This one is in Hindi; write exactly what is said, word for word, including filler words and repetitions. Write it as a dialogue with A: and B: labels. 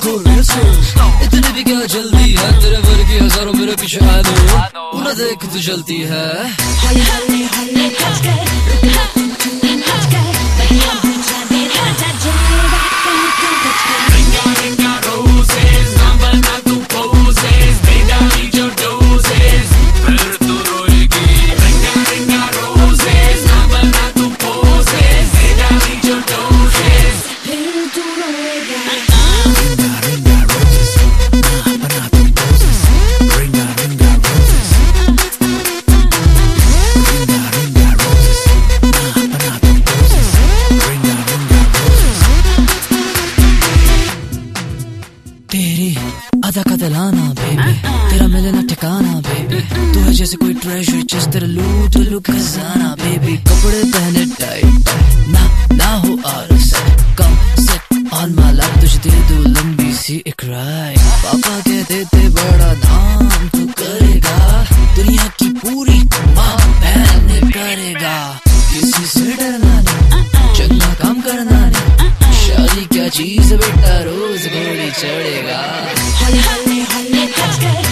A: go reso इतनी भी क्या जल्दी है तेरे वर्गी हजारों मेरे पीछे आनो उन्हें देख तू जलती है
B: हल्ले हल्ले हल्ले हट गए हट गए
A: तेरी आधा का दिलाना बेबी तेरा मिलना ठिकाना बेबी तू है जैसे कोई ट्रेजर जिस तेरा लूट लू खजाना बेबी कपड़े पहने टाइट ना ना हो आलस कम सेट ऑन माय लव तुझे दे दूं लंबी सी एक राइड पापा कहते थे बड़ा नाम तू करेगा दुनिया की पूरी माँ बहन करेगा किसी से डरना नहीं चंगा काम करना नहीं शादी क्या चीज बेटा रोज घोड़ी चढ़ेगा
B: हल्ले हल्ले हल्ले हट गए